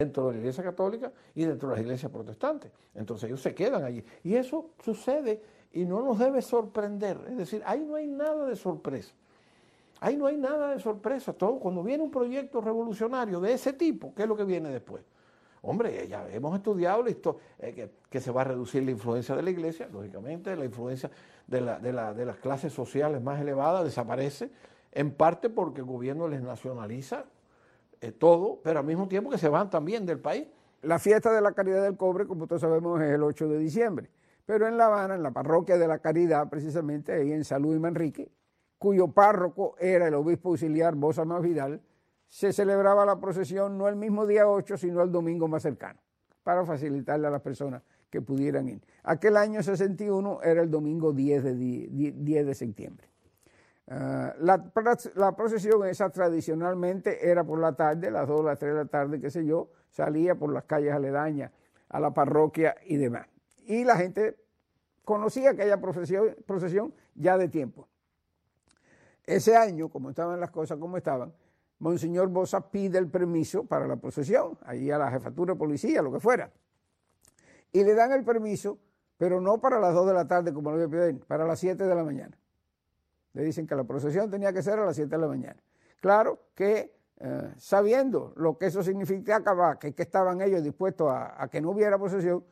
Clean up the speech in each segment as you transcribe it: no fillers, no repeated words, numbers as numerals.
dentro de la Iglesia Católica y dentro de las iglesias protestantes. Entonces ellos se quedan allí. Y eso sucede y no nos debe sorprender. Es decir, ahí no hay nada de sorpresa. Ahí no hay nada de sorpresa. Todo, cuando viene un proyecto revolucionario de ese tipo, ¿qué es lo que viene después? Hombre, ya hemos estudiado que se va a reducir la influencia de la iglesia, lógicamente, la influencia de las clases sociales más elevadas desaparece, en parte porque el gobierno les nacionaliza todo, pero al mismo tiempo que se van también del país. La fiesta de la Caridad del Cobre, como todos sabemos, es el 8 de diciembre, pero en La Habana, en la parroquia de la Caridad, precisamente ahí en San Luis Manrique, cuyo párroco era el obispo auxiliar Bosa Más Vidal, se celebraba la procesión no el mismo día 8, sino el domingo más cercano, para facilitarle a las personas que pudieran ir. Aquel año 61 era el domingo 10 de septiembre. La procesión esa tradicionalmente era por la tarde, las 2, las 3 de la tarde, qué sé yo, salía por las calles aledañas a la parroquia y demás. Y la gente conocía aquella procesión ya de tiempo. Ese año, como estaban las cosas como estaban, Monseñor Bosa pide el permiso para la procesión, allí a la jefatura de policía, lo que fuera. Y le dan el permiso, pero no para las 2 de la tarde, como lo había pedido, para las 7 de la mañana. Le dicen que la procesión tenía que ser a las 7 de la mañana. Claro que sabiendo lo que eso significaba, que estaban ellos dispuestos a que no hubiera procesión,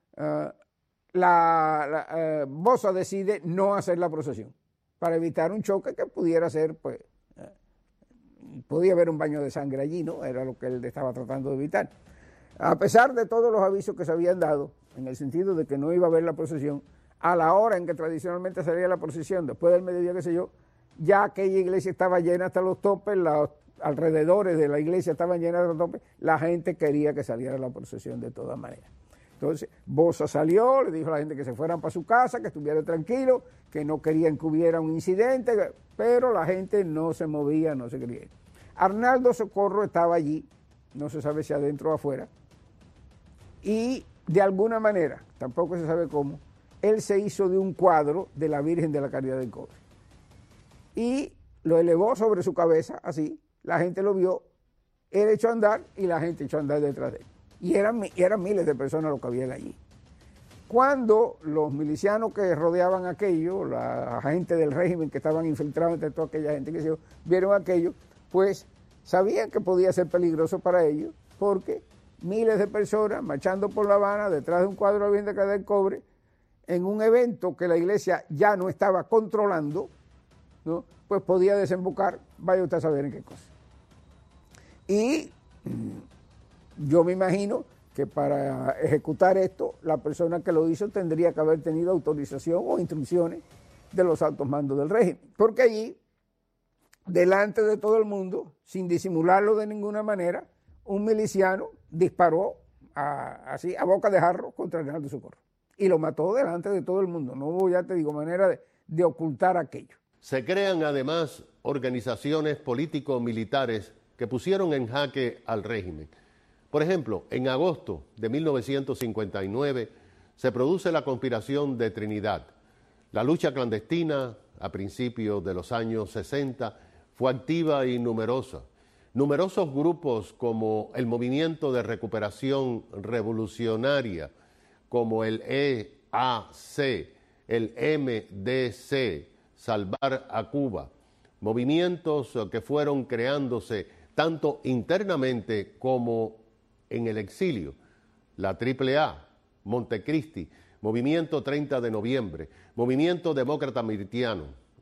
Bosa decide no hacer la procesión, para evitar un choque que pudiera ser, pues, podía haber un baño de sangre allí, ¿no? Era lo que él estaba tratando de evitar. A pesar de todos los avisos que se habían dado, en el sentido de que no iba a haber la procesión, a la hora en que tradicionalmente salía la procesión, después del mediodía, qué sé yo, ya aquella iglesia estaba llena hasta los topes, los alrededores de la iglesia estaban llenas de los topes, la gente quería que saliera la procesión de todas maneras. Entonces, Bosa salió, le dijo a la gente que se fueran para su casa, que estuvieran tranquilos, que no querían que hubiera un incidente, pero la gente no se movía, no se quería ir. Arnaldo Socorro estaba allí, no se sabe si adentro o afuera, y de alguna manera, tampoco se sabe cómo, él se hizo de un cuadro de la Virgen de la Caridad del Cobre. Y lo elevó sobre su cabeza, así, la gente lo vio, él echó a andar y la gente echó a andar detrás de él. Y eran miles de personas los que habían allí. Cuando los milicianos que rodeaban aquello, la gente del régimen que estaban infiltrados entre toda aquella gente que vieron aquello, pues sabían que podía ser peligroso para ellos, porque miles de personas marchando por La Habana detrás de un cuadro de la Virgen de la Caridad del Cobre, en un evento que la iglesia ya no estaba controlando, ¿no? Pues podía desembocar, vaya usted a saber en qué cosa. Y yo me imagino que para ejecutar esto, la persona que lo hizo tendría que haber tenido autorización o instrucciones de los altos mandos del régimen. Porque allí, delante de todo el mundo, sin disimularlo de ninguna manera, un miliciano disparó así a boca de jarro contra Arnaldo Socorro. Y lo mató delante de todo el mundo. No hubo, ya te digo, manera de ocultar aquello. Se crean además organizaciones político-militares que pusieron en jaque al régimen. Por ejemplo, en agosto de 1959 se produce la conspiración de Trinidad. La lucha clandestina, a principios de los años 60, fue activa y numerosa. Numerosos grupos como el Movimiento de Recuperación Revolucionaria, como el EAC, el MDC, Salvar a Cuba, movimientos que fueron creándose tanto internamente como en el exilio, la AAA, Montecristi, Movimiento 30 de Noviembre, Movimiento Demócrata Militiano,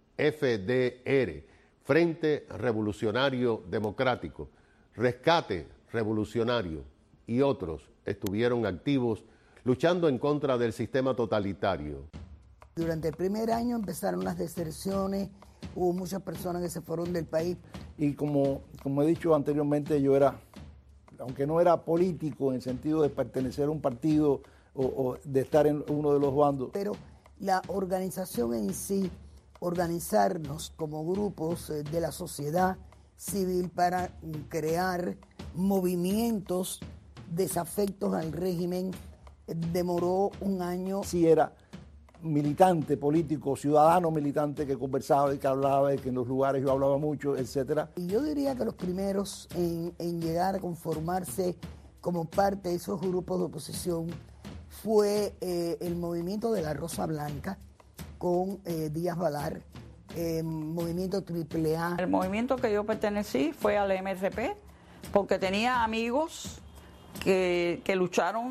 FDR, Frente Revolucionario Democrático, Rescate Revolucionario y otros estuvieron activos luchando en contra del sistema totalitario. Durante el primer año empezaron las deserciones, hubo muchas personas que se fueron del país. Y como he dicho anteriormente, yo era, aunque no era político en el sentido de pertenecer a un partido o de estar en uno de los bandos. Pero la organización en sí, organizarnos como grupos de la sociedad civil para crear movimientos desafectos al régimen, demoró un año. Sí, era militante político, ciudadano militante que conversaba y que hablaba y que en los lugares yo hablaba mucho, etcétera. Y yo diría que los primeros en llegar a conformarse como parte de esos grupos de oposición fue el movimiento de la Rosa Blanca con Díaz Balar, movimiento AAA. El movimiento que yo pertenecí fue al MRP porque tenía amigos que lucharon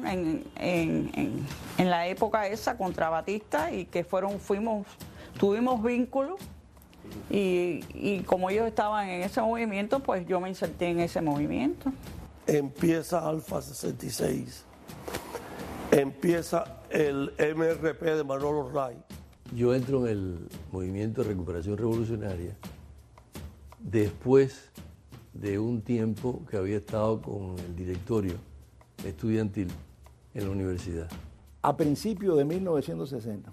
en la época esa contra Batista y que tuvimos vínculos y como ellos estaban en ese movimiento, pues yo me inserté en ese movimiento. Empieza Alfa 66, empieza el MRP de Manolo Ray. Yo entro en el Movimiento de Recuperación Revolucionaria después de un tiempo que había estado con el directorio estudiantil en la universidad. A principios de 1960,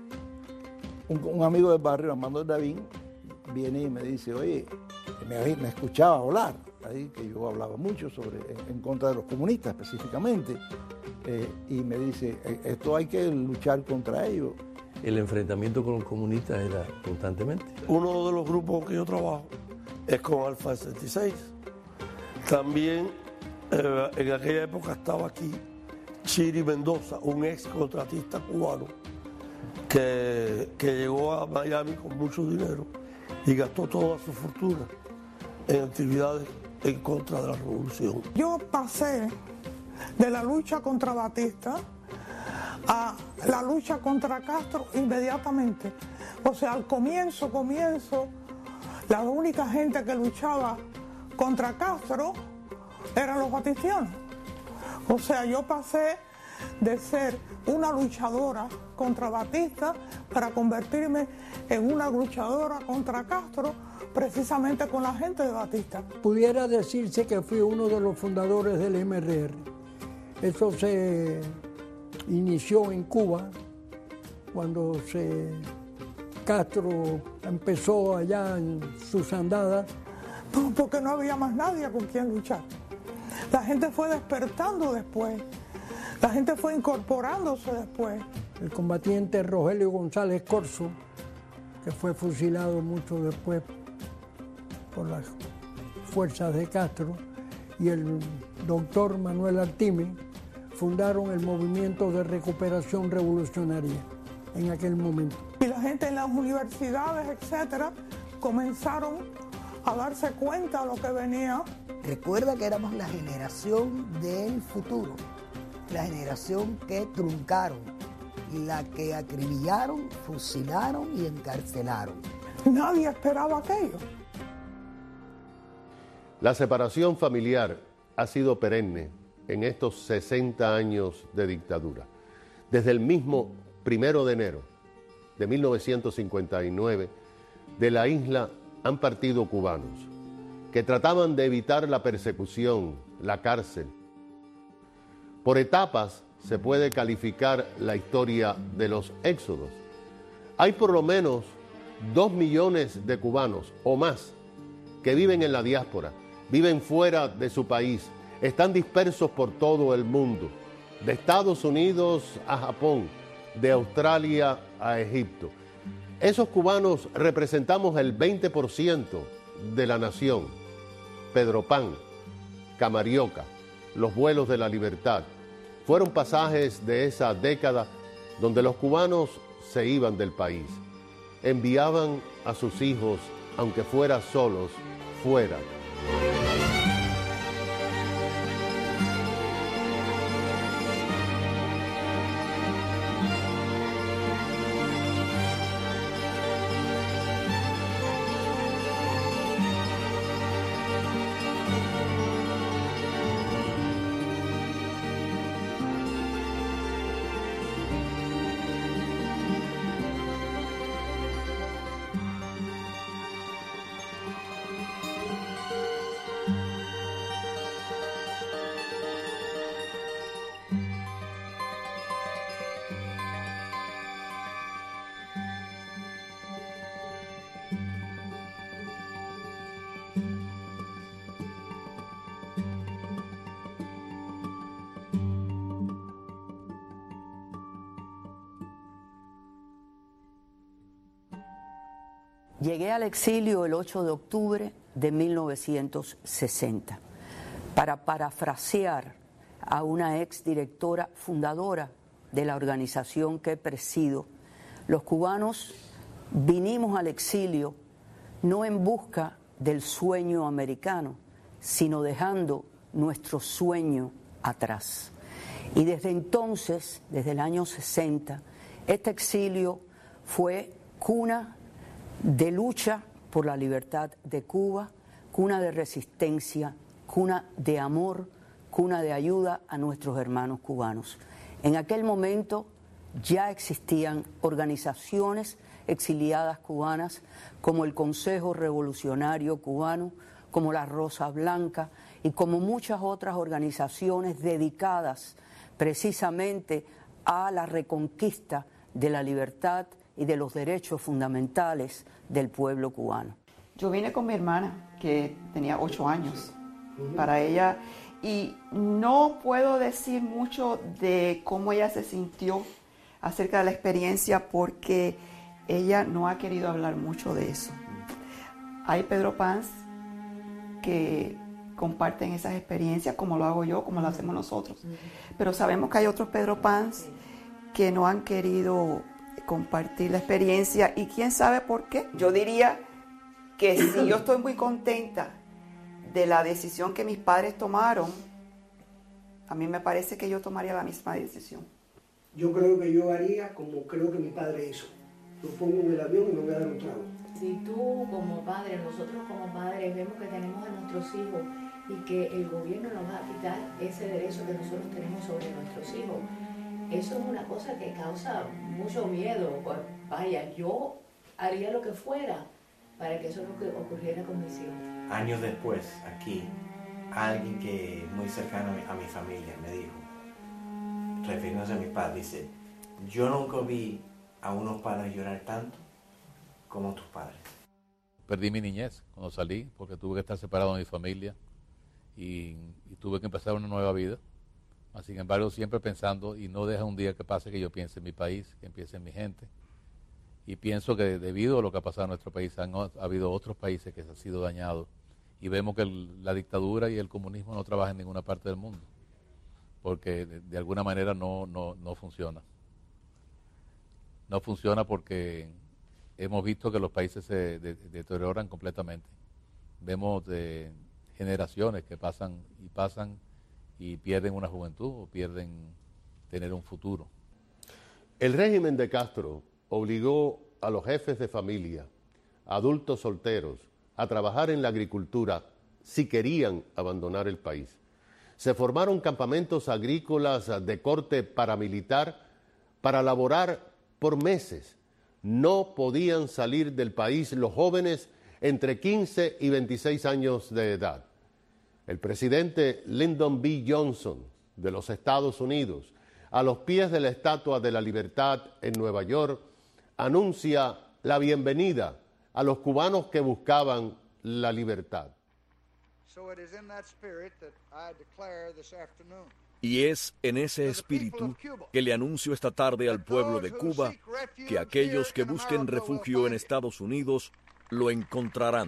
un amigo del barrio, Armando Davín, viene y me dice, oye, me escuchaba hablar, ahí, que yo hablaba mucho en contra de los comunistas específicamente, y me dice, esto hay que luchar contra ellos. El enfrentamiento con los comunistas era constantemente. Uno de los grupos que yo trabajo es con Alfa 66. También en aquella época estaba aquí Chiri Mendoza, un ex contratista cubano que llegó a Miami con mucho dinero y gastó toda su fortuna en actividades en contra de la revolución. Yo pasé de la lucha contra Batista a la lucha contra Castro inmediatamente. O sea, al comienzo, la única gente que luchaba contra Castro eran los batistianos. O sea, yo pasé de ser una luchadora contra Batista para convertirme en una luchadora contra Castro, precisamente con la gente de Batista. Pudiera decirse que fui uno de los fundadores del MRR. Eso se inició en Cuba, cuando Castro empezó allá en sus andadas. Porque no había más nadie con quien luchar. La gente fue despertando después, la gente fue incorporándose después. El combatiente Rogelio González Corzo, que fue fusilado mucho después por las fuerzas de Castro, y el doctor Manuel Artime, fundaron el movimiento de recuperación revolucionaria en aquel momento. Y la gente en las universidades, etcétera, comenzaron a darse cuenta de lo que venía. Recuerda que éramos la generación del futuro, la generación que truncaron, la que acribillaron, fusilaron y encarcelaron. Nadie esperaba aquello. La separación familiar ha sido perenne en estos 60 años de dictadura. Desde el mismo 1 de enero de 1959, de la isla han partido cubanos que trataban de evitar la persecución, la cárcel. Por etapas se puede calificar la historia de los éxodos. Hay por lo menos 2 millones de cubanos o más que viven en la diáspora, viven fuera de su país, están dispersos por todo el mundo, de Estados Unidos a Japón, de Australia a Egipto. Esos cubanos representamos el 20% de la nación. Pedro Pan, Camarioca, los vuelos de la libertad, fueron pasajes de esa década donde los cubanos se iban del país, enviaban a sus hijos, aunque fuera solos, fuera. Llegué al exilio el 8 de octubre de 1960. Para parafrasear a una ex directora fundadora de la organización que presido. Los cubanos vinimos al exilio no en busca del sueño americano, sino dejando nuestro sueño atrás. Y desde entonces, desde el año 60, este exilio fue cuna de lucha por la libertad de Cuba, cuna de resistencia, cuna de amor, cuna de ayuda a nuestros hermanos cubanos. En aquel momento ya existían organizaciones exiliadas cubanas como el Consejo Revolucionario Cubano, como la Rosa Blanca y como muchas otras organizaciones dedicadas precisamente a la reconquista de la libertad y de los derechos fundamentales del pueblo cubano. Yo vine con mi hermana, que tenía 8 años, para ella, y no puedo decir mucho de cómo ella se sintió acerca de la experiencia porque ella no ha querido hablar mucho de eso. Hay Pedro Pans que comparten esas experiencias como lo hago yo, como lo hacemos nosotros, pero sabemos que hay otros Pedro Pans que no han querido compartir la experiencia y quién sabe por qué. Yo diría que si yo estoy muy contenta de la decisión que mis padres tomaron, a mí me parece que yo tomaría la misma decisión. Yo creo que yo haría como creo que mi padre hizo. Lo pongo en el avión y me voy a dar un trago. Si tú como padre, nosotros como padres vemos que tenemos a nuestros hijos y que el gobierno nos va a quitar ese derecho que nosotros tenemos sobre nuestros hijos, eso es una cosa que causa mucho miedo. Pues, vaya, yo haría lo que fuera para que eso no ocurriera con mis hijos. Años después, aquí, alguien que muy cercano a mi familia me dijo, refiriéndose a mis padres, dice, yo nunca vi a unos padres llorar tanto como tus padres. Perdí mi niñez cuando salí porque tuve que estar separado de mi familia y tuve que empezar una nueva vida. Sin embargo, siempre pensando, y no deja un día que pase que yo piense en mi país, que piense en mi gente. Y pienso que debido a lo que ha pasado en nuestro país, ha habido otros países que se han sido dañados. Y vemos que la dictadura y el comunismo no trabajan en ninguna parte del mundo, porque de alguna manera no funciona. No funciona porque hemos visto que los países se deterioran completamente. Vemos generaciones que pasan y pierden una juventud o pierden tener un futuro. El régimen de Castro obligó a los jefes de familia, adultos solteros, a trabajar en la agricultura si querían abandonar el país. Se formaron campamentos agrícolas de corte paramilitar para laborar por meses. No podían salir del país los jóvenes entre 15 y 26 años de edad. El presidente Lyndon B. Johnson de los Estados Unidos, a los pies de la Estatua de la Libertad en Nueva York, anuncia la bienvenida a los cubanos que buscaban la libertad. Y es en ese espíritu que le anuncio esta tarde al pueblo de Cuba que aquellos que busquen refugio en Estados Unidos lo encontrarán.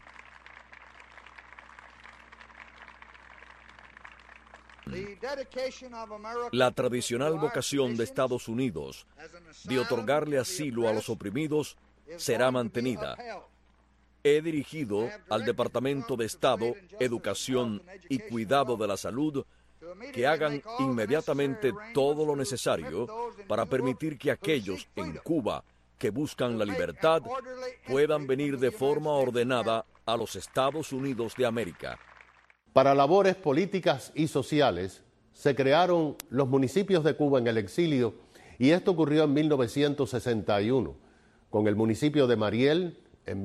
La tradicional vocación de Estados Unidos de otorgarle asilo a los oprimidos será mantenida. He dirigido al Departamento de Estado, Educación y Cuidado de la Salud que hagan inmediatamente todo lo necesario para permitir que aquellos en Cuba que buscan la libertad puedan venir de forma ordenada a los Estados Unidos de América. Para labores políticas y sociales, se crearon los municipios de Cuba en el exilio y esto ocurrió en 1961, con el municipio de Mariel en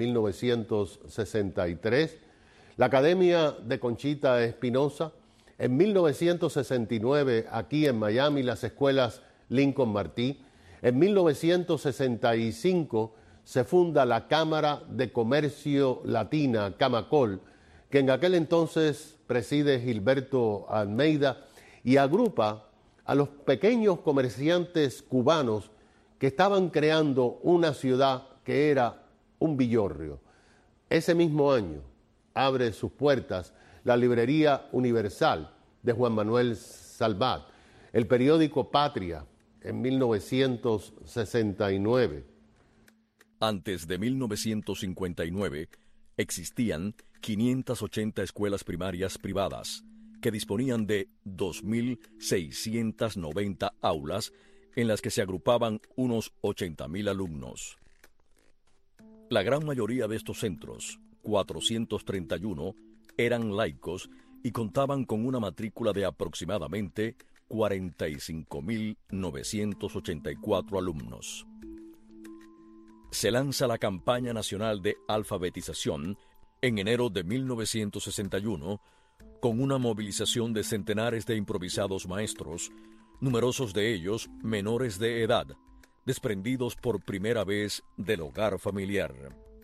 1963, la Academia de Conchita Espinosa, en 1969 aquí en Miami las escuelas Lincoln Martí, en 1965 se funda la Cámara de Comercio Latina, Camacol, que en aquel entonces preside Gilberto Almeida y agrupa a los pequeños comerciantes cubanos que estaban creando una ciudad que era un villorrio. Ese mismo año abre sus puertas la Librería Universal de Juan Manuel Salvat, el periódico Patria en 1969. Antes de 1959 existían 580 escuelas primarias privadas que disponían de 2.690 aulas en las que se agrupaban unos 80.000 alumnos. La gran mayoría de estos centros, 431, eran laicos y contaban con una matrícula de aproximadamente 45.984 alumnos. Se lanza la campaña nacional de alfabetización en enero de 1961 con una movilización de centenares de improvisados maestros, numerosos de ellos menores de edad, desprendidos por primera vez del hogar familiar.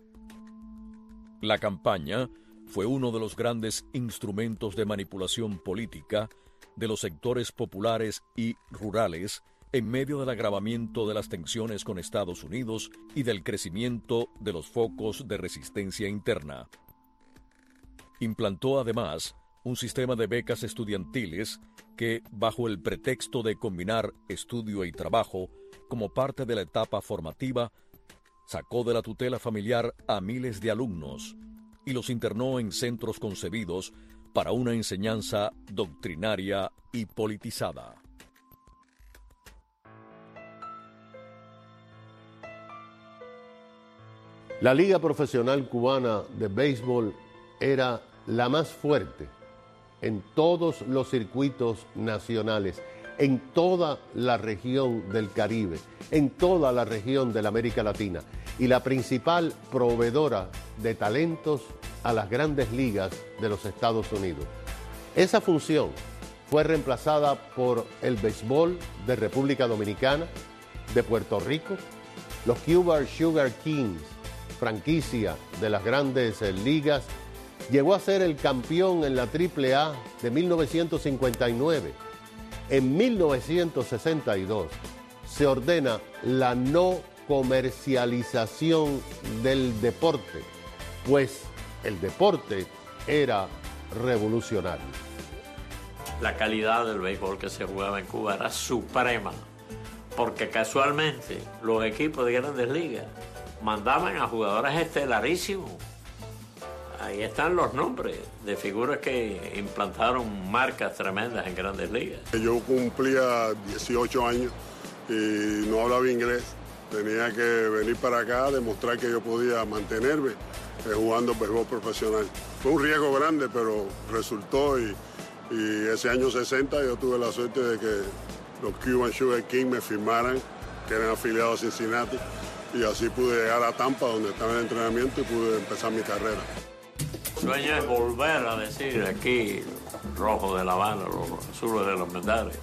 La campaña fue uno de los grandes instrumentos de manipulación política de los sectores populares y rurales en medio del agravamiento de las tensiones con Estados Unidos y del crecimiento de los focos de resistencia interna. Implantó además un sistema de becas estudiantiles que, bajo el pretexto de combinar estudio y trabajo como parte de la etapa formativa, sacó de la tutela familiar a miles de alumnos y los internó en centros concebidos para una enseñanza doctrinaria y politizada. La Liga Profesional Cubana de Béisbol era la más fuerte en todos los circuitos nacionales, en toda la región del Caribe, en toda la región de la América Latina, y la principal proveedora de talentos a las grandes ligas de los Estados Unidos. Esa función fue reemplazada por el béisbol de República Dominicana, de Puerto Rico, los Cuba Sugar Kings, franquicia de las grandes ligas. Llegó a ser el campeón en la AAA de 1959. En 1962 se ordena la no comercialización del deporte, pues el deporte era revolucionario. La calidad del béisbol que se jugaba en Cuba era suprema, porque casualmente los equipos de grandes ligas mandaban a jugadores estelarísimos. Ahí están los nombres de figuras que implantaron marcas tremendas en grandes ligas. Yo cumplía 18 años y no hablaba inglés. Tenía que venir para acá a demostrar que yo podía mantenerme jugando béisbol profesional. Fue un riesgo grande, pero resultó y ese año 60 yo tuve la suerte de que los Cuban Sugar Kings me firmaran, que eran afiliados a Cincinnati, y así pude llegar a Tampa, donde estaba el entrenamiento, y pude empezar mi carrera. El sueño es volver a decir aquí, rojos de La Habana, los azules de los Mendales,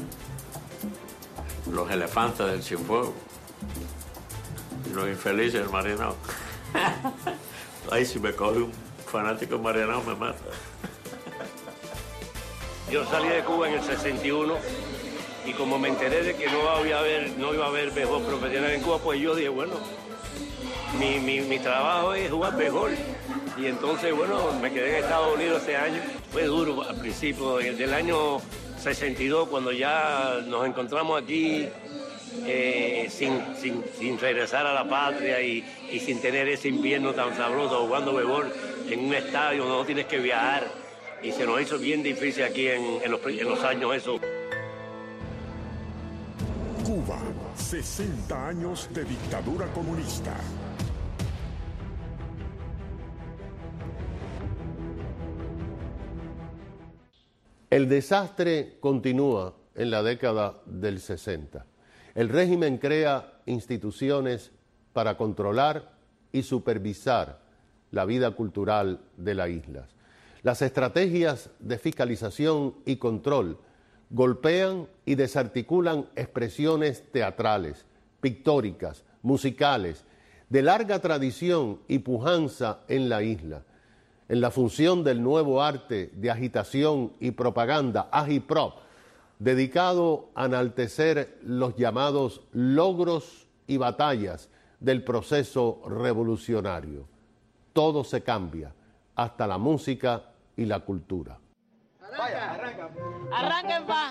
los elefantes del Cienfuegos, y los infelices del Marianao. Ahí si me coge un fanático del Marianao me mata. Yo salí de Cuba en el 61 y como me enteré de que no iba a haber béisbol profesional en Cuba, pues yo dije, bueno, mi trabajo es jugar béisbol. Y entonces, bueno, me quedé en Estados Unidos ese año. Fue duro al principio, del año 62, cuando ya nos encontramos aquí sin regresar a la patria y sin tener ese invierno tan sabroso jugando béisbol en un estadio donde no tienes que viajar. Y se nos hizo bien difícil aquí en los años esos. Cuba, 60 años de dictadura comunista. El desastre continúa en la década del 60. El régimen crea instituciones para controlar y supervisar la vida cultural de las islas. Las estrategias de fiscalización y control golpean y desarticulan expresiones teatrales, pictóricas, musicales, de larga tradición y pujanza en la isla. En la función del nuevo arte de agitación y propaganda, Agiprop, dedicado a enaltecer los llamados logros y batallas del proceso revolucionario. Todo se cambia, hasta la música y la cultura. Arranca. Arranquen, va.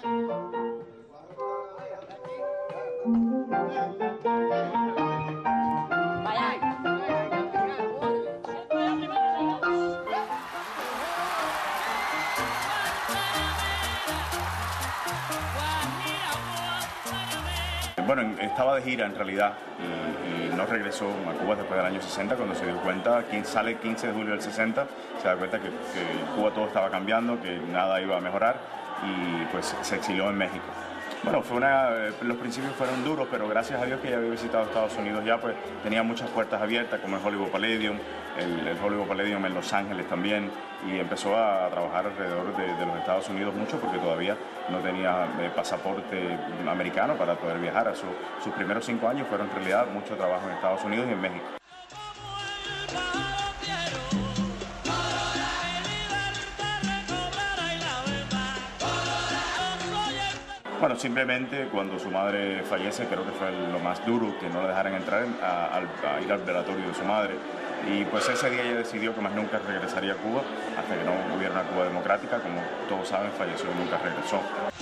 Bueno, estaba de gira en realidad y no regresó a Cuba después del año 60 cuando se dio cuenta, sale el 15 de julio del 60, se da cuenta que Cuba todo estaba cambiando, que nada iba a mejorar y pues se exilió en México. Bueno, los principios fueron duros, pero gracias a Dios que ya había visitado Estados Unidos ya, pues tenía muchas puertas abiertas, como el Hollywood Palladium, el Hollywood Palladium en Los Ángeles también, y empezó a trabajar alrededor de los Estados Unidos mucho porque todavía no tenía pasaporte americano para poder viajar. Sus primeros 5 años fueron en realidad mucho trabajo en Estados Unidos y en México. Bueno, simplemente cuando su madre fallece, creo que fue lo más duro, que no le dejaran entrar a ir al velatorio de su madre. Y pues ese día ella decidió que más nunca regresaría a Cuba, hasta que no hubiera una Cuba democrática. Como todos saben, falleció y nunca regresó.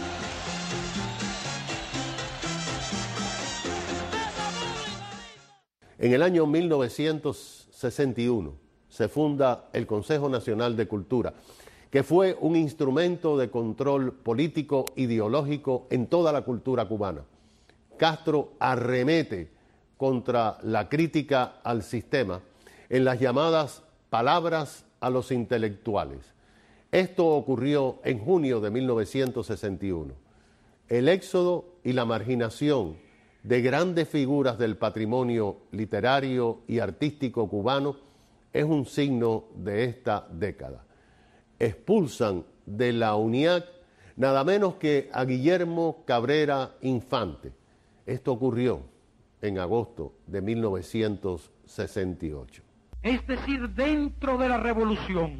En el año 1961 se funda el Consejo Nacional de Cultura, que fue un instrumento de control político ideológico en toda la cultura cubana. Castro arremete contra la crítica al sistema en las llamadas palabras a los intelectuales. Esto ocurrió en junio de 1961. El éxodo y la marginación de grandes figuras del patrimonio literario y artístico cubano es un signo de esta década. Expulsan de la UNIAC nada menos que a Guillermo Cabrera Infante. Esto ocurrió en agosto de 1968. Es decir, dentro de la revolución.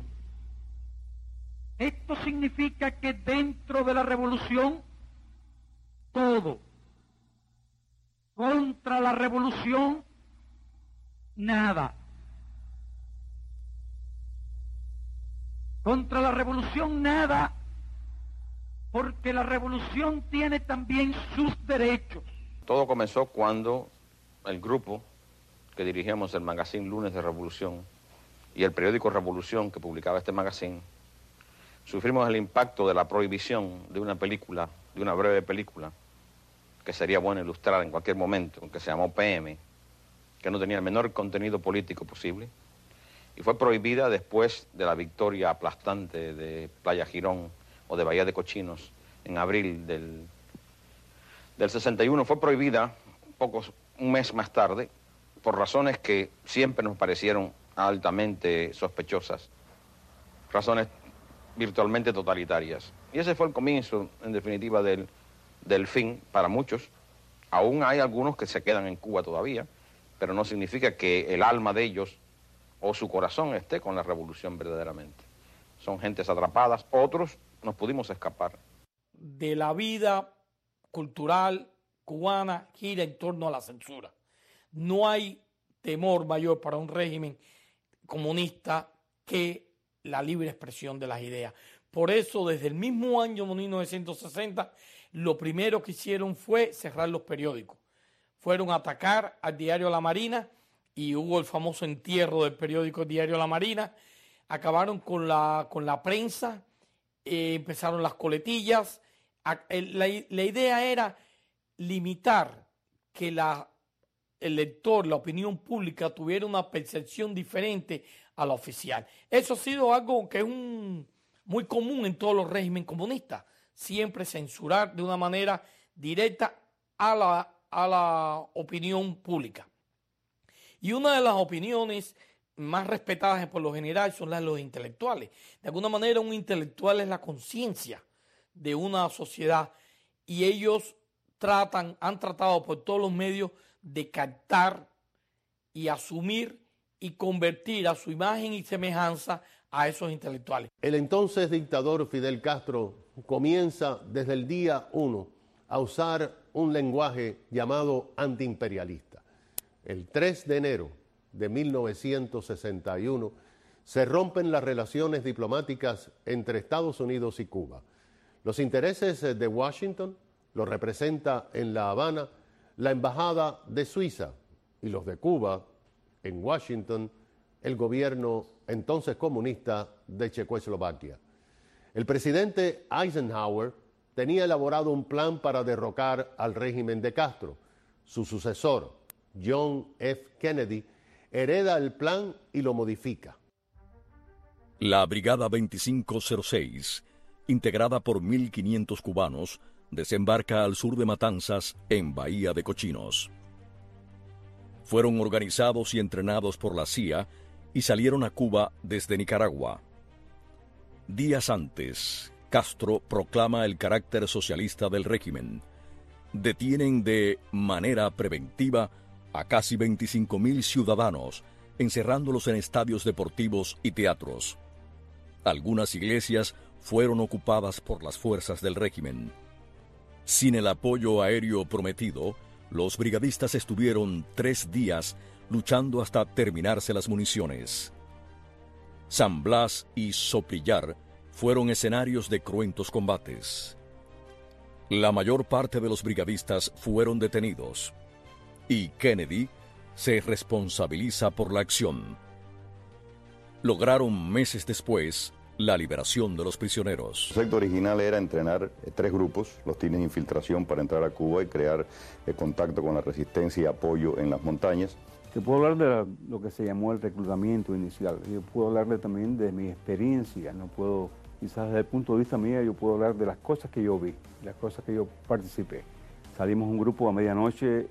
Esto significa que dentro de la revolución, todo. Contra la revolución, nada. Contra la revolución nada, porque la revolución tiene también sus derechos. Todo comenzó cuando el grupo que dirigíamos el magazine Lunes de Revolución y el periódico Revolución que publicaba este magazine, sufrimos el impacto de la prohibición de una película, de una breve película, que sería bueno ilustrar en cualquier momento, que se llamó PM, que no tenía el menor contenido político posible, y fue prohibida después de la victoria aplastante de Playa Girón o de Bahía de Cochinos en abril del 61. Fue prohibida un mes más tarde por razones que siempre nos parecieron altamente sospechosas, razones virtualmente totalitarias. Y ese fue el comienzo, en definitiva, del fin para muchos. Aún hay algunos que se quedan en Cuba todavía, pero no significa que el alma de ellos o su corazón esté con la revolución verdaderamente. Son gentes atrapadas, otros nos pudimos escapar. De la vida cultural cubana gira en torno a la censura. No hay temor mayor para un régimen comunista que la libre expresión de las ideas. Por eso, desde el mismo año 1960, lo primero que hicieron fue cerrar los periódicos. Fueron a atacar al diario La Marina y hubo el famoso entierro del periódico Diario La Marina. Acabaron con la prensa, empezaron las coletillas. La idea era limitar que el lector, la opinión pública, tuviera una percepción diferente a la oficial. Eso ha sido algo que es muy común en todos los regímenes comunistas. Siempre censurar de una manera directa a la opinión pública. Y una de las opiniones más respetadas por lo general son las de los intelectuales. De alguna manera, un intelectual es la conciencia de una sociedad y ellos han tratado por todos los medios de captar y asumir y convertir a su imagen y semejanza a esos intelectuales. El entonces dictador Fidel Castro comienza desde el día 1 a usar un lenguaje llamado antiimperialista. El 3 de enero de 1961 se rompen las relaciones diplomáticas entre Estados Unidos y Cuba. Los intereses de Washington los representa en La Habana la Embajada de Suiza y los de Cuba en Washington el gobierno entonces comunista de Checoslovaquia. El presidente Eisenhower tenía elaborado un plan para derrocar al régimen de Castro. Su sucesor, John F. Kennedy, hereda el plan y lo modifica. La Brigada 2506, integrada por 1.500 cubanos, desembarca al sur de Matanzas, en Bahía de Cochinos. Fueron organizados y entrenados por la CIA y salieron a Cuba desde Nicaragua. Días antes, Castro proclama el carácter socialista del régimen. Detienen de manera preventiva a casi 25.000 ciudadanos, encerrándolos en estadios deportivos y teatros. Algunas iglesias fueron ocupadas por las fuerzas del régimen. Sin el apoyo aéreo prometido, los brigadistas estuvieron 3 días luchando hasta terminarse las municiones. San Blas y Soprillar fueron escenarios de cruentos combates. La mayor parte de los brigadistas fueron detenidos y Kennedy se responsabiliza por la acción. Lograron meses después la liberación de los prisioneros. El proyecto original era entrenar 3 grupos, los tines de infiltración para entrar a Cuba y crear contacto con la resistencia y apoyo en las montañas. Te puedo hablar de lo que se llamó el reclutamiento inicial. Yo puedo hablarle también de mi experiencia. No puedo, quizás desde el punto de vista mío, yo puedo hablar de las cosas que yo vi, las cosas que yo participé. Salimos un grupo a medianoche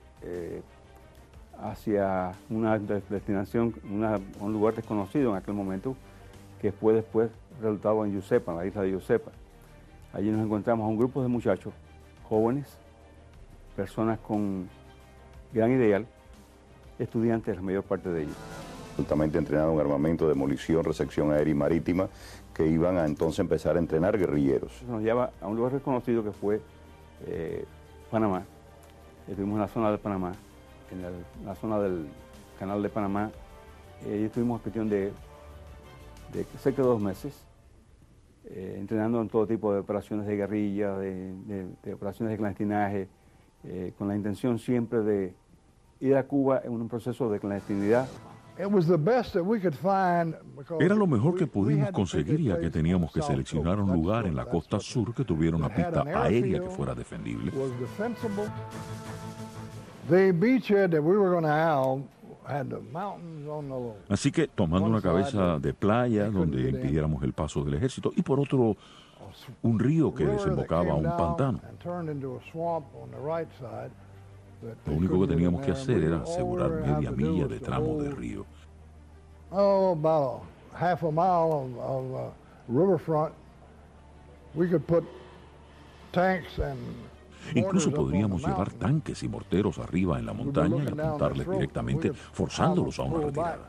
hacia una destinación, un lugar desconocido en aquel momento, que fue después resultado en Yusepa, en la isla de Yusepa. Allí nos encontramos a un grupo de muchachos jóvenes, personas con gran ideal, estudiantes la mayor parte de ellos. Altamente entrenado en armamento, demolición, recepción aérea y marítima, que iban a entonces empezar a entrenar guerrilleros. Nos lleva a un lugar desconocido que fue Panamá. Estuvimos en la zona de Panamá, en la zona del canal de Panamá. Y estuvimos en cuestión de cerca de 2 meses, entrenando en todo tipo de operaciones de guerrilla, de operaciones de clandestinaje, con la intención siempre de ir a Cuba en un proceso de clandestinidad. Era lo mejor que pudimos conseguir, ya que teníamos que seleccionar un lugar en la costa sur que tuviera una pista aérea que fuera defendible. Así que tomando una cabeza de playa donde impidiéramos el paso del ejército y por otro un río que desembocaba a un pantano. Lo único que teníamos que hacer era asegurar media milla de tramo de río. About half a mile of riverfront, we could put tanks and incluso podríamos llevar tanques y morteros arriba en la montaña y apuntarles directamente, forzándolos a una retirada.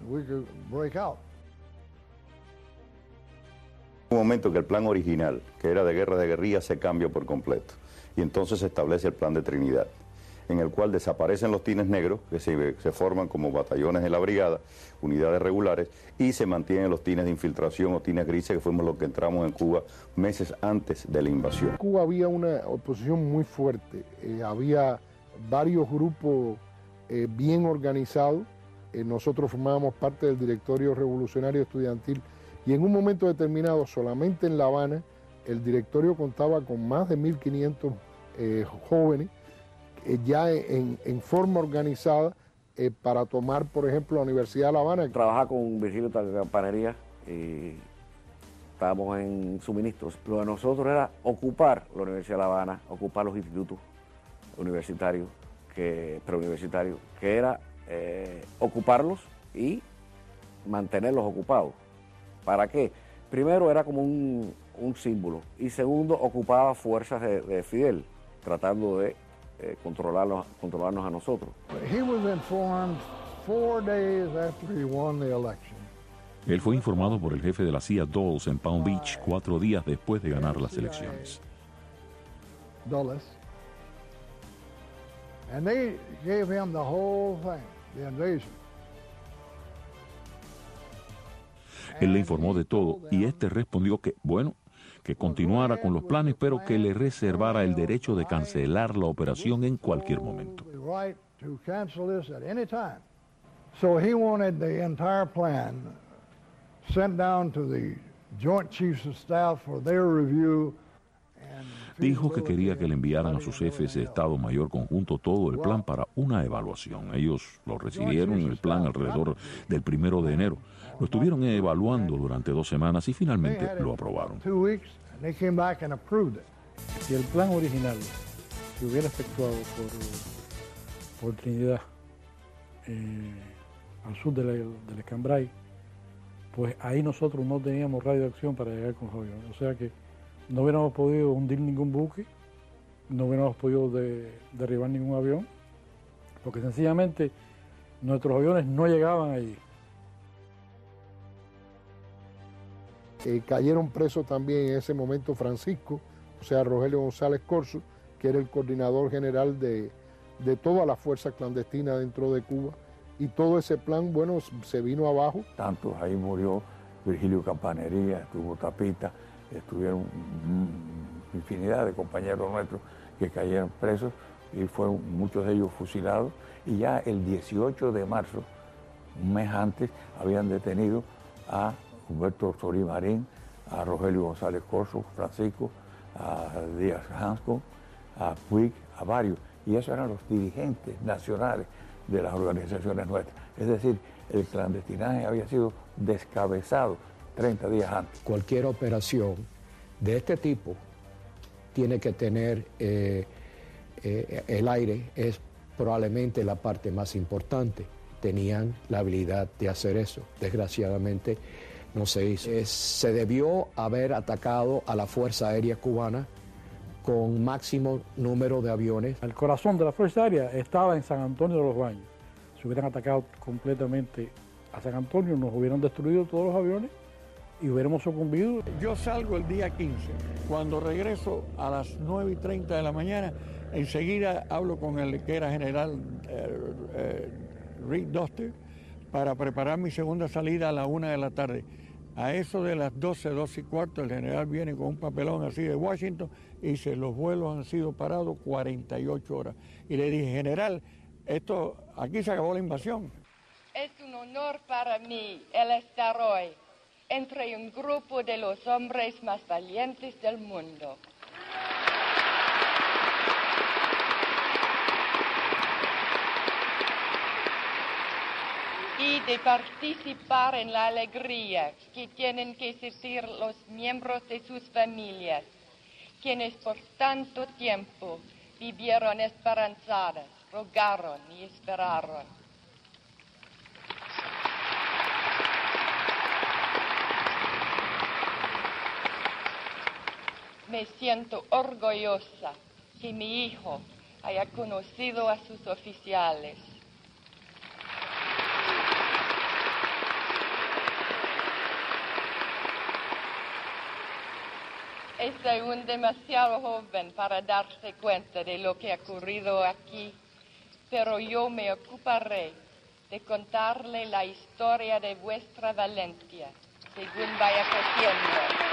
Un momento que el plan original, que era de guerra de guerrilla, se cambia por completo. Y entonces se establece el plan de Trinidad, en el cual desaparecen los tines negros, que se forman como batallones de la brigada, unidades regulares, y se mantienen los tines de infiltración o tines grises, que fuimos los que entramos en Cuba meses antes de la invasión. En Cuba había una oposición muy fuerte, había varios grupos bien organizados, nosotros formábamos parte del directorio revolucionario estudiantil, y en un momento determinado, solamente en La Habana, el directorio contaba con más de 1.500 jóvenes, ya en forma organizada para tomar, por ejemplo, la Universidad de La Habana. Trabajaba con Virgilio Campanería y estábamos en suministros. Lo de nosotros era ocupar la Universidad de La Habana, ocupar los institutos universitarios, preuniversitarios, que era ocuparlos y mantenerlos ocupados. ¿Para qué? Primero era como un símbolo y segundo ocupaba fuerzas de Fidel, tratando de controlarnos a nosotros. Él fue informado por el jefe de la CIA, Dulles, en Palm Beach 4 días después de ganar las elecciones. Dulles. And they gave him the whole thing, the invasion. Él le informó de todo y este respondió que, bueno, que continuara con los planes, pero que le reservara el derecho de cancelar la operación en cualquier momento. So he wanted the entire plan sent down to the Joint Chiefs of Staff for their review. Dijo que quería que le enviaran a sus jefes de Estado Mayor conjunto todo el plan para una evaluación. Ellos lo recibieron, el plan, alrededor del 1 de enero. Lo estuvieron evaluando durante 2 semanas y finalmente lo aprobaron. Si el plan original se hubiera efectuado por Trinidad, al sur del Escambray, pues ahí nosotros no teníamos radio de acción para llegar con los aviones. O sea que no hubiéramos podido hundir ningún buque, no hubiéramos podido derribar ningún avión, porque sencillamente nuestros aviones no llegaban allí. Cayeron presos también en ese momento Francisco, o sea, Rogelio González Corzo, que era el coordinador general de toda la fuerza clandestina dentro de Cuba, y todo ese plan, bueno, se vino abajo. Tantos, ahí murió Virgilio Campanería, estuvo Tapita, estuvieron infinidad de compañeros nuestros que cayeron presos y fueron muchos de ellos fusilados, y ya el 18 de marzo, un mes antes, habían detenido a Humberto Solí Marín, a Rogelio González Corzo, Francisco, a Díaz Hanscom, a Puig, a varios, y esos eran los dirigentes nacionales de las organizaciones nuestras. Es decir, el clandestinaje había sido descabezado 30 días antes. Cualquier operación de este tipo tiene que tener el aire, es probablemente la parte más importante. Tenían la habilidad de hacer eso. Desgraciadamente no se hizo. Se debió haber atacado a la Fuerza Aérea Cubana con máximo número de aviones. El corazón de la Fuerza Aérea estaba en San Antonio de los Baños. Si hubieran atacado completamente a San Antonio, nos hubieran destruido todos los aviones y hubiéramos sucumbido. Yo salgo el día 15. Cuando regreso a las 9:30 de la mañana, enseguida hablo con el que era general Rick Doster para preparar mi segunda salida a la 1 de la tarde. A eso de las 12:15, el general viene con un papelón así de Washington y dice, los vuelos han sido parados 48 horas. Y le dije, general, aquí se acabó la invasión. Es un honor para mí el estar hoy entre un grupo de los hombres más valientes del mundo. Y de participar en la alegría que tienen que sentir los miembros de sus familias, quienes por tanto tiempo vivieron esperanzadas, rogaron y esperaron. Me siento orgullosa que mi hijo haya conocido a sus oficiales. Es aún demasiado joven para darse cuenta de lo que ha ocurrido aquí, pero yo me ocuparé de contarle la historia de vuestra Valencia, según vaya creciendo.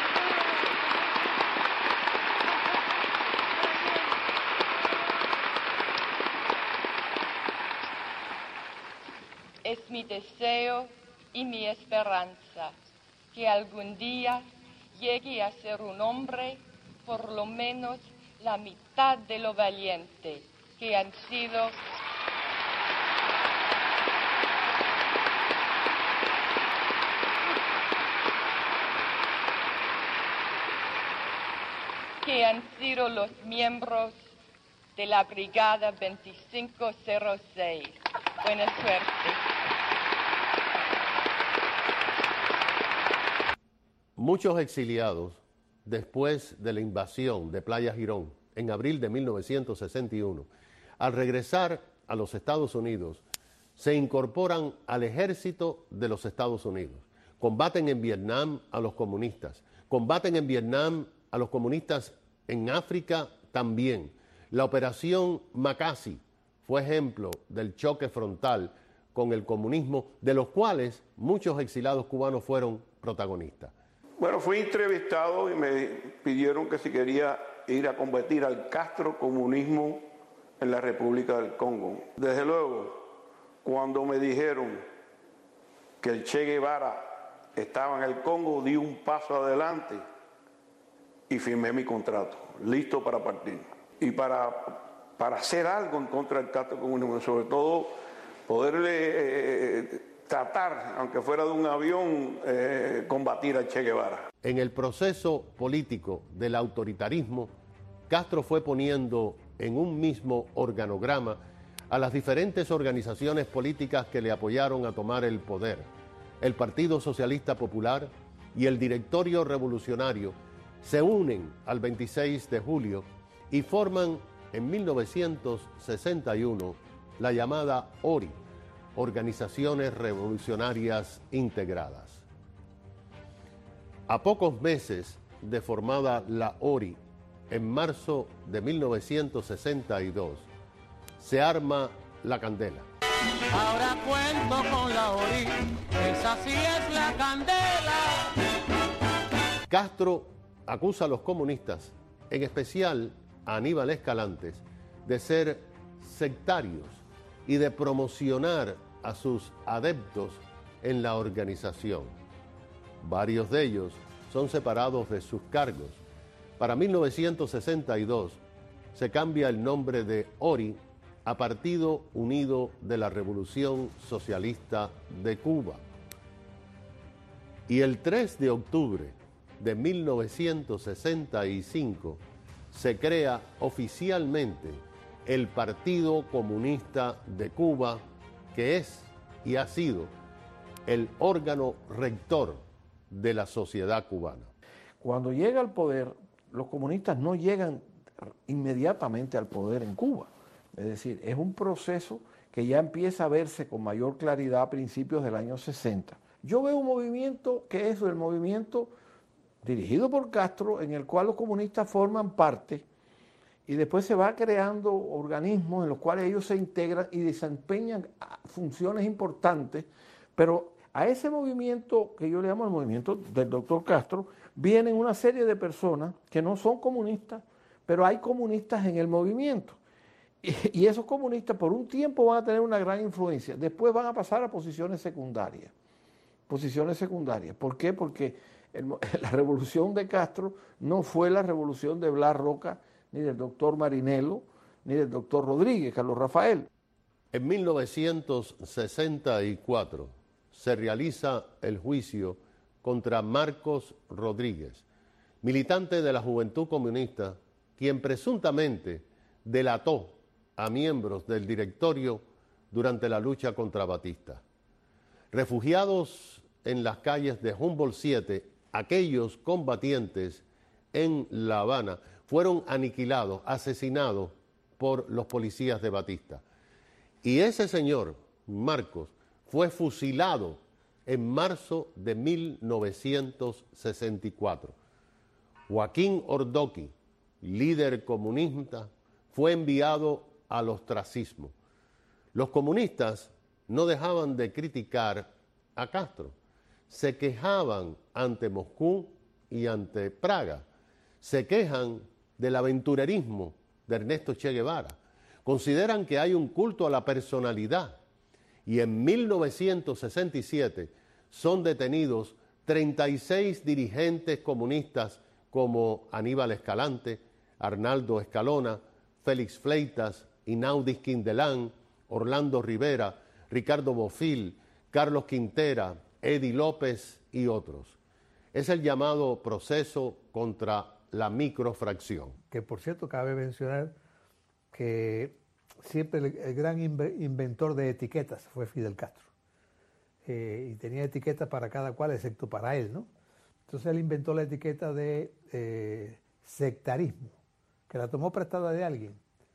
Es mi deseo y mi esperanza que algún día llegue a ser un hombre por lo menos la mitad de lo valiente que han sido los miembros de la Brigada 2506. Buena suerte. Muchos exiliados, después de la invasión de Playa Girón en abril de 1961, al regresar a los Estados Unidos, se incorporan al ejército de los Estados Unidos. Combaten en Vietnam a los comunistas, combaten en Vietnam a los comunistas en África también. La operación Macasi fue ejemplo del choque frontal con el comunismo, de los cuales muchos exilados cubanos fueron protagonistas. Bueno, fui entrevistado y me pidieron que si quería ir a combatir al castrocomunismo en la República del Congo. Desde luego, cuando me dijeron que el Che Guevara estaba en el Congo, di un paso adelante y firmé mi contrato, listo para partir. Y para hacer algo en contra del castrocomunismo, sobre todo poderle tratar, aunque fuera de un avión, combatir a Che Guevara. En el proceso político del autoritarismo, Castro fue poniendo en un mismo organograma a las diferentes organizaciones políticas que le apoyaron a tomar el poder, el Partido Socialista Popular y el Directorio Revolucionario se unen al 26 de julio y forman en 1961 la llamada ORI, Organizaciones Revolucionarias Integradas. A pocos meses de formada la ORI, en marzo de 1962, se arma la candela. Ahora cuento con la ORI, esa sí es la candela. Castro acusa a los comunistas, en especial a Aníbal Escalante, de ser sectarios y de promocionar a sus adeptos en la organización. Varios de ellos son separados de sus cargos. Para 1962 se cambia el nombre de ORI a Partido Unido de la Revolución Socialista de Cuba. Y el 3 de octubre de 1965 se crea oficialmente el Partido Comunista de Cuba, que es y ha sido el órgano rector de la sociedad cubana. Cuando llega al poder, los comunistas no llegan inmediatamente al poder en Cuba. Es decir, es un proceso que ya empieza a verse con mayor claridad a principios del año 60. Yo veo un movimiento que es el movimiento dirigido por Castro, en el cual los comunistas forman parte y después se va creando organismos en los cuales ellos se integran y desempeñan funciones importantes, pero a ese movimiento, que yo le llamo el movimiento del doctor Castro, vienen una serie de personas que no son comunistas, pero hay comunistas en el movimiento. Y esos comunistas por un tiempo van a tener una gran influencia, después van a pasar a posiciones secundarias. Posiciones secundarias. ¿Por qué? Porque la revolución de Castro no fue la revolución de Blas Roca, ni del doctor Marinello, ni del doctor Rodríguez, Carlos Rafael. En 1964 se realiza el juicio contra Marcos Rodríguez, militante de la Juventud Comunista, quien presuntamente delató a miembros del directorio durante la lucha contra Batista. Refugiados en las calles de Humboldt 7, aquellos combatientes en La Habana fueron aniquilados, asesinados por los policías de Batista. Y ese señor, Marcos, fue fusilado en marzo de 1964. Joaquín Ordoqui, líder comunista, fue enviado al ostracismo. Los comunistas no dejaban de criticar a Castro. Se quejaban ante Moscú y ante Praga. Se quejan del aventurerismo de Ernesto Che Guevara. Consideran que hay un culto a la personalidad. Y en 1967 son detenidos 36 dirigentes comunistas como Aníbal Escalante, Arnaldo Escalona, Félix Fleitas, Inaudis Quindelán, Orlando Rivera, Ricardo Bofill, Carlos Quintera, Eddie López y otros. Es el llamado proceso contra la microfracción. Que por cierto, cabe mencionar que siempre el gran inventor de etiquetas fue Fidel Castro. Y tenía etiquetas para cada cual, excepto para él, ¿no? Entonces él inventó la etiqueta de sectarismo, que la tomó prestada de alguien.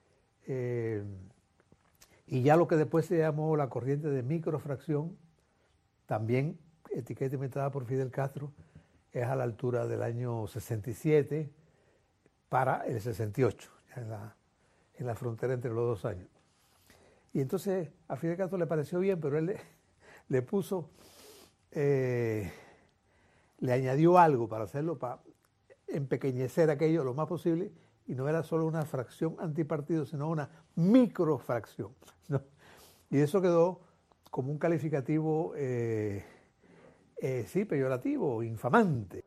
Y ya lo que después se llamó la corriente de microfracción, también etiqueta inventada por Fidel Castro, es a la altura del año 67 para el 68, ya en la frontera entre los dos años. Y entonces a Fidel Castro le pareció bien, pero él le puso le añadió algo para hacerlo, para empequeñecer aquello lo más posible, y no era solo una fracción antipartido, sino una microfracción, ¿no? Y eso quedó como un calificativo, sí, peyorativo, infamante.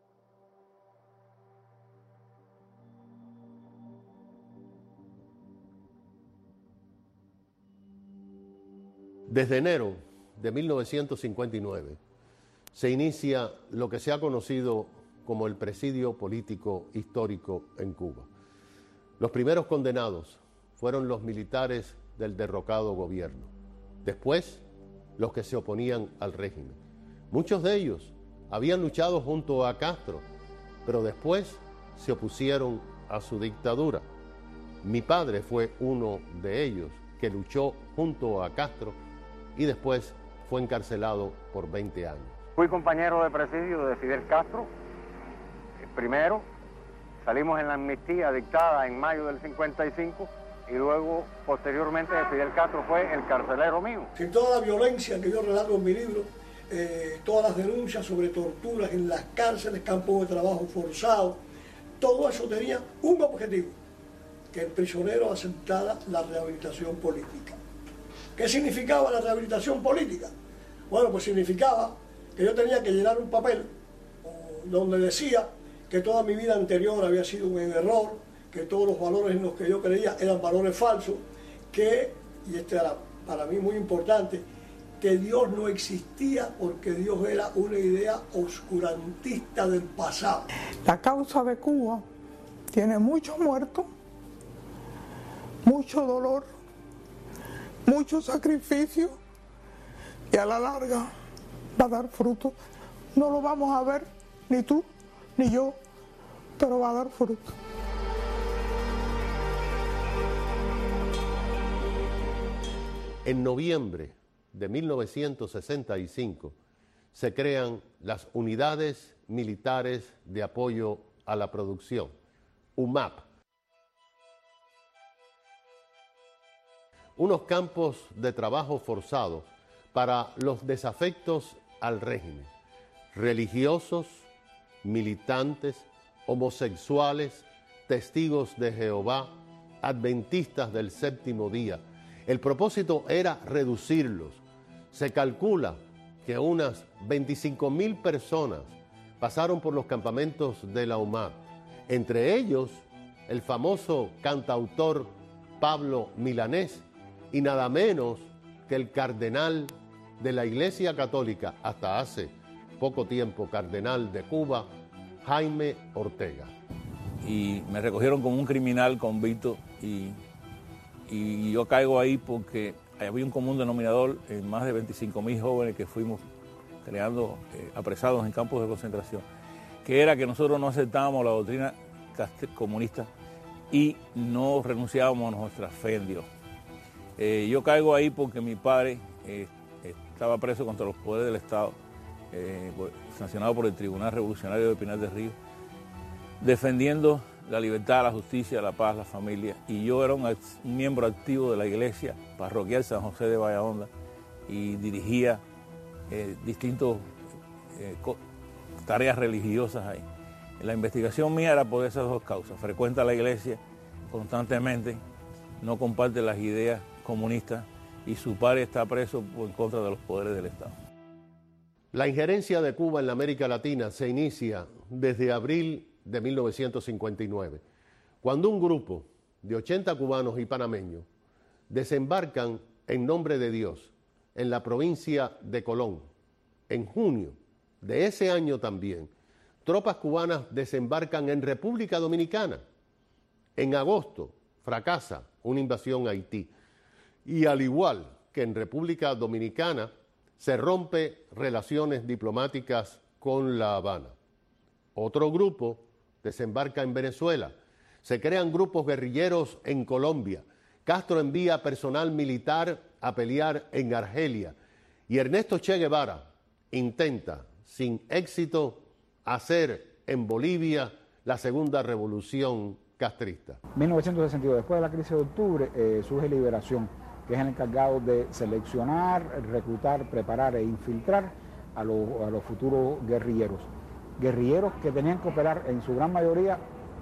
Desde enero de 1959 se inicia lo que se ha conocido como el presidio político histórico en Cuba. Los primeros condenados fueron los militares del derrocado gobierno. Después, los que se oponían al régimen. Muchos de ellos habían luchado junto a Castro, pero después se opusieron a su dictadura. Mi padre fue uno de ellos que luchó junto a Castro y después fue encarcelado por 20 años. Fui compañero de presidio de Fidel Castro. Primero salimos en la amnistía dictada en mayo del 55 y luego, posteriormente, Fidel Castro fue el carcelero mío. Sin toda la violencia que yo relato en mi libro, todas las denuncias sobre torturas en las cárceles, campos de trabajo forzados, todo eso tenía un objetivo, que el prisionero aceptara la rehabilitación política. ¿Qué significaba la rehabilitación política? Bueno, pues significaba que yo tenía que llenar un papel donde decía que toda mi vida anterior había sido un error, que todos los valores en los que yo creía eran valores falsos, que, y este era para mí muy importante, que Dios no existía porque Dios era una idea oscurantista del pasado. La causa de Cuba tiene muchos muertos, mucho dolor, mucho sacrificio, y a la larga va a dar fruto. No lo vamos a ver, ni tú, ni yo, pero va a dar fruto. En noviembre de 1965 se crean las Unidades Militares de Apoyo a la Producción, UMAP. Unos campos de trabajo forzados para los desafectos al régimen, religiosos, militantes, homosexuales, testigos de Jehová, adventistas del séptimo día. El propósito era reducirlos. Se calcula que unas 25,000 personas pasaron por los campamentos de la UMAP, entre ellos el famoso cantautor Pablo Milanés y nada menos que el cardenal de la Iglesia Católica, hasta hace poco tiempo cardenal de Cuba, Jaime Ortega. Y me recogieron como un criminal convicto y yo caigo ahí porque había un común denominador en más de 25,000 jóvenes que fuimos creando apresados en campos de concentración, que era que nosotros no aceptábamos la doctrina comunista y no renunciábamos a nuestra fe en Dios. Yo caigo ahí porque mi padre estaba preso contra los poderes del Estado, sancionado por el Tribunal Revolucionario de Pinar del Río, defendiendo la libertad, la justicia, la paz, la familia. Y yo era un miembro activo de la iglesia parroquial San José de Bahía y dirigía distintas tareas religiosas ahí. La investigación mía era por esas dos causas. Frecuenta la iglesia constantemente, no comparte las ideas comunistas y su padre está preso en contra de los poderes del Estado. La injerencia de Cuba en la América Latina se inicia desde abril de 1959, cuando un grupo de 80 cubanos y panameños desembarcan en nombre de Dios en la provincia de Colón. En junio de ese año también, tropas cubanas desembarcan en República Dominicana. En agosto fracasa una invasión a Haití y al igual que en República Dominicana se rompe relaciones diplomáticas con La Habana. Otro grupo desembarca en Venezuela. Se crean grupos guerrilleros en Colombia. Castro envía personal militar a pelear en Argelia. Y Ernesto Che Guevara intenta, sin éxito, hacer en Bolivia la segunda revolución castrista. 1962, después de la crisis de octubre, surge Liberación, que es el encargado de seleccionar, reclutar, preparar e infiltrar a los futuros guerrilleros. guerrilleros que tenían que operar en su gran mayoría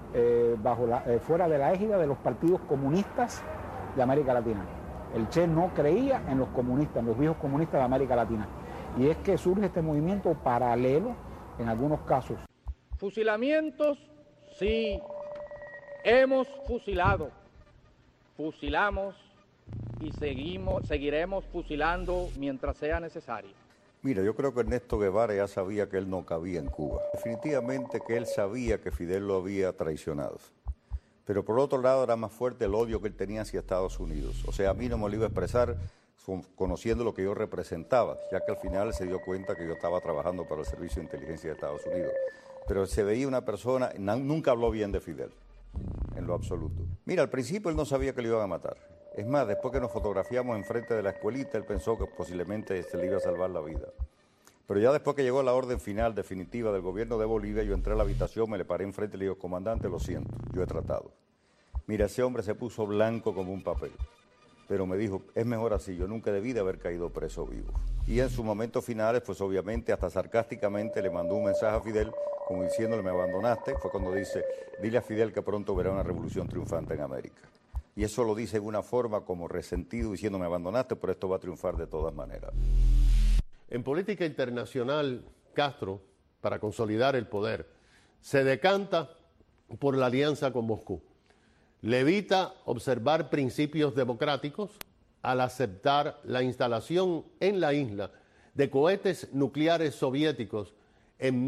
fuera de la égida de los partidos comunistas de América Latina. El Che no creía en los comunistas, en los viejos comunistas de América Latina. Y es que surge este movimiento paralelo en algunos casos. Fusilamientos, sí, hemos fusilado, fusilamos y seguiremos fusilando mientras sea necesario. Mira, yo creo que Ernesto Guevara ya sabía que él no cabía en Cuba. Definitivamente que él sabía que Fidel lo había traicionado. Pero por otro lado era más fuerte el odio que él tenía hacia Estados Unidos. O sea, a mí no me lo iba a expresar conociendo lo que yo representaba, ya que al final se dio cuenta que yo estaba trabajando para el Servicio de Inteligencia de Estados Unidos. Pero se veía una persona, nunca habló bien de Fidel, en lo absoluto. Mira, al principio él no sabía que lo iban a matar. Es más, después que nos fotografiamos enfrente de la escuelita, él pensó que posiblemente se le iba a salvar la vida. Pero ya después que llegó la orden final, definitiva del gobierno de Bolivia, yo entré a la habitación, me le paré enfrente y le digo, comandante, lo siento, yo he tratado. Mira, ese hombre se puso blanco como un papel. Pero me dijo, es mejor así, yo nunca debí de haber caído preso vivo. Y en sus momentos finales, pues obviamente, hasta sarcásticamente le mandó un mensaje a Fidel, como diciéndole, me abandonaste. Fue cuando dice, dile a Fidel que pronto verá una revolución triunfante en América. Y eso lo dice de una forma como resentido, diciendo, me abandonaste, pero esto va a triunfar de todas maneras. En política internacional, Castro, para consolidar el poder, se decanta por la alianza con Moscú. Le evita observar principios democráticos al aceptar la instalación en la isla de cohetes nucleares soviéticos en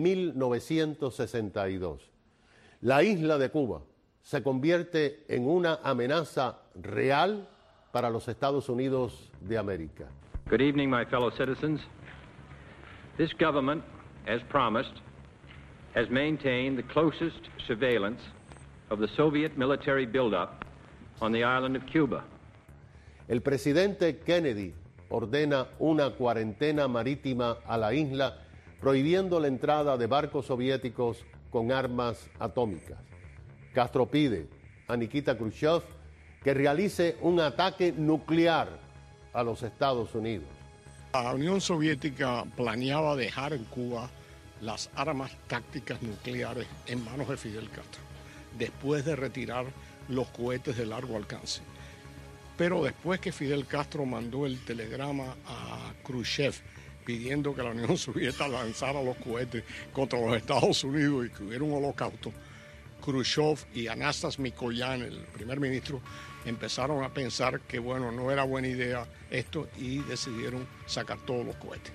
1962. La isla de Cuba se convierte en una amenaza real para los Estados Unidos de América. Good evening, my fellow citizens. This government, as promised, has maintained the closest surveillance of the Soviet military buildup on the island of Cuba. El presidente Kennedy ordena una cuarentena marítima a la isla, prohibiendo la entrada de barcos soviéticos con armas atómicas. Castro pide a Nikita Khrushchev que realice un ataque nuclear a los Estados Unidos. La Unión Soviética planeaba dejar en Cuba las armas tácticas nucleares en manos de Fidel Castro, después de retirar los cohetes de largo alcance. Pero después que Fidel Castro mandó el telegrama a Khrushchev pidiendo que la Unión Soviética lanzara los cohetes contra los Estados Unidos y que hubiera un holocausto, Khrushchev y Anastas Mikoyan, el primer ministro, empezaron a pensar que bueno, no era buena idea esto y decidieron sacar todos los cohetes.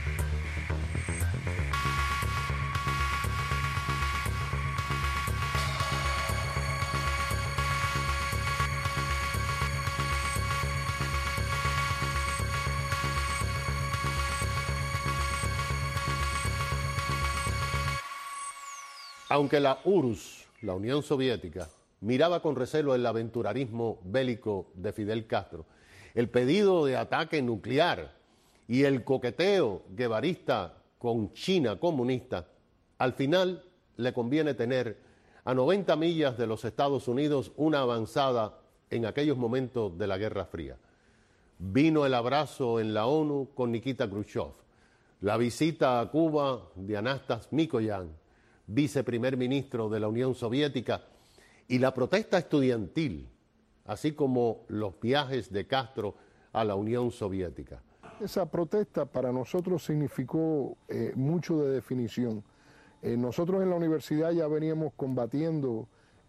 Aunque la URSS, la Unión Soviética, miraba con recelo el aventurarismo bélico de Fidel Castro, el pedido de ataque nuclear y el coqueteo guevarista con China comunista, al final le conviene tener a 90 millas de los Estados Unidos una avanzada en aquellos momentos de la Guerra Fría. Vino el abrazo en la ONU con Nikita Khrushchev, la visita a Cuba de Anastas Mikoyan, viceprimer ministro de la Unión Soviética, y la protesta estudiantil, así como los viajes de Castro a la Unión Soviética. Esa protesta para nosotros significó mucho de definición. Nosotros en la universidad ya veníamos combatiendo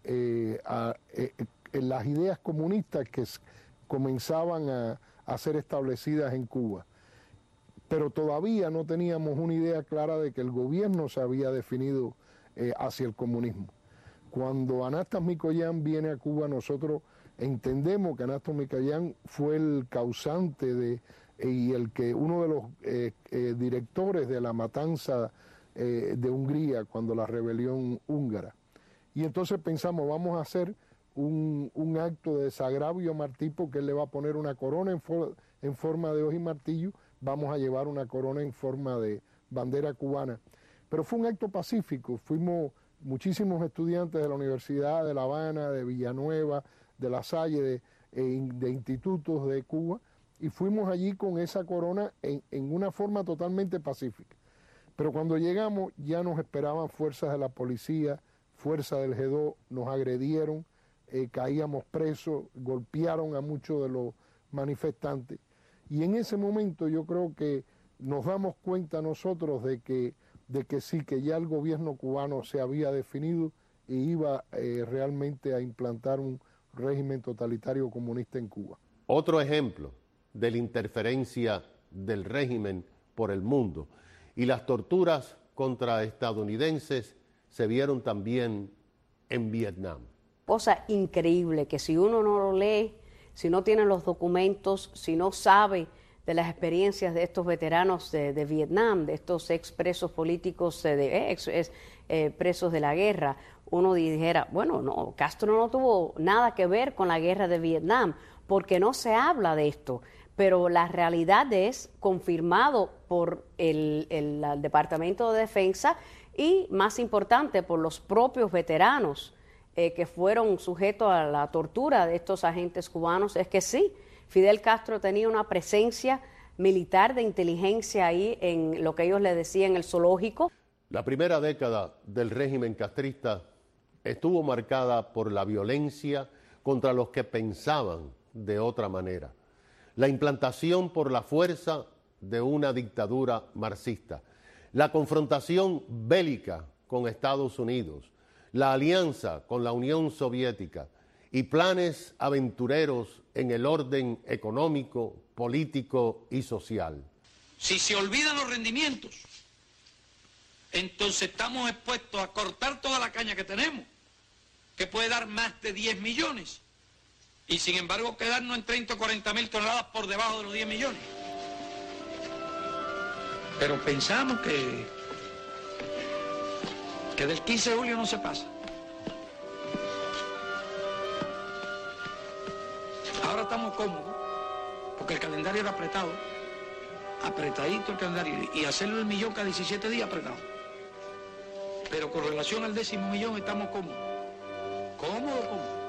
las ideas comunistas que comenzaban a ser establecidas en Cuba, pero todavía no teníamos una idea clara de que el gobierno se había definido hacia el comunismo. Cuando Anastas Mikoyan viene a Cuba, nosotros entendemos que Anastas Mikoyan fue el causante y uno de los directores de la matanza de Hungría cuando la rebelión húngara. Y entonces pensamos, vamos a hacer un acto de desagravio a Martí porque él le va a poner una corona en forma de hoja y martillo, vamos a llevar una corona en forma de bandera cubana. Pero fue un acto pacífico, fuimos muchísimos estudiantes de la Universidad de La Habana, de Villanueva, de La Salle, de institutos de Cuba, y fuimos allí con esa corona en una forma totalmente pacífica. Pero cuando llegamos ya nos esperaban fuerzas de la policía, fuerzas del G2, nos agredieron, caíamos presos, golpearon a muchos de los manifestantes. Y en ese momento yo creo que nos damos cuenta nosotros de que sí, que ya el gobierno cubano se había definido e iba realmente a implantar un régimen totalitario comunista en Cuba. Otro ejemplo de la interferencia del régimen por el mundo y las torturas contra estadounidenses se vieron también en Vietnam. Cosa increíble que si uno no lo lee, si no tiene los documentos, si no sabe de las experiencias de estos veteranos de Vietnam, de estos expresos políticos, presos de la guerra, uno dijera, bueno, no, Castro no tuvo nada que ver con la guerra de Vietnam, porque no se habla de esto, pero la realidad es confirmado por el Departamento de Defensa y, más importante, por los propios veteranos que fueron sujetos a la tortura de estos agentes cubanos, es que sí, Fidel Castro tenía una presencia militar de inteligencia ahí en lo que ellos le decían el zoológico. La primera década del régimen castrista estuvo marcada por la violencia contra los que pensaban de otra manera, la implantación por la fuerza de una dictadura marxista, la confrontación bélica con Estados Unidos, la alianza con la Unión Soviética y planes aventureros en el orden económico, político y social. Si se olvidan los rendimientos, entonces estamos expuestos a cortar toda la caña que tenemos, que puede dar más de 10 millones, y sin embargo quedarnos en 30 o 40 mil toneladas por debajo de los 10 millones. Pero pensamos que del 15 de julio no se pasa. Ahora estamos cómodos, porque el calendario era apretado, apretadito el calendario, y hacerlo el millón cada 17 días apretado. Pero con relación al 10.000 millón estamos cómodos. Cómodos.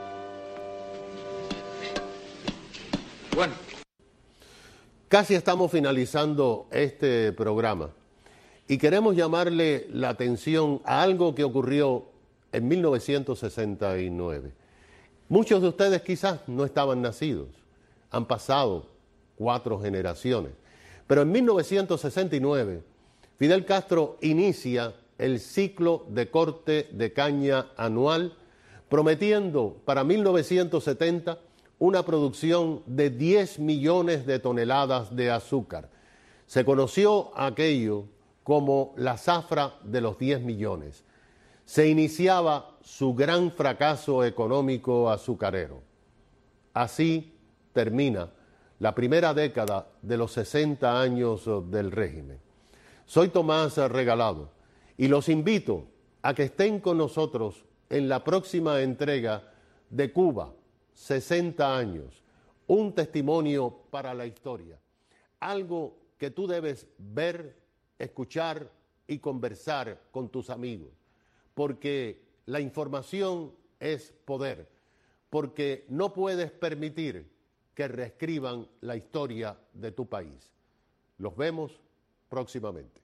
Bueno. Casi estamos finalizando este programa y queremos llamarle la atención a algo que ocurrió en 1969. Muchos de ustedes quizás no estaban nacidos, han pasado 4 generaciones, pero en 1969 Fidel Castro inicia el ciclo de corte de caña anual, prometiendo para 1970 una producción de 10 millones de toneladas de azúcar. Se conoció aquello como la zafra de los 10 millones. Se iniciaba su gran fracaso económico azucarero. Así termina la primera década de los 60 años del régimen. Soy Tomás Regalado y los invito a que estén con nosotros en la próxima entrega de Cuba, 60 años, un testimonio para la historia, algo que tú debes ver, escuchar y conversar con tus amigos, porque la información es poder, porque no puedes permitir que reescriban la historia de tu país. Los vemos próximamente.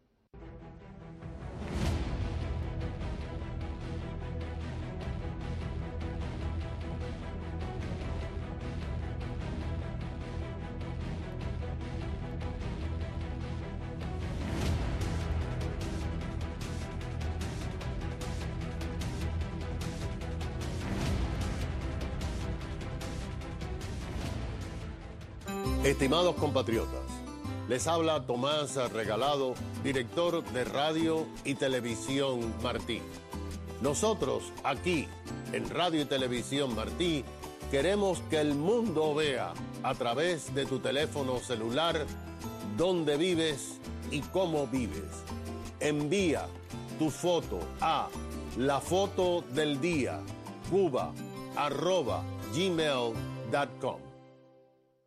Estimados compatriotas, les habla Tomás Regalado, director de Radio y Televisión Martí. Nosotros aquí en Radio y Televisión Martí queremos que el mundo vea a través de tu teléfono celular dónde vives y cómo vives. Envía tu foto a lafotodeldía@gmail.com.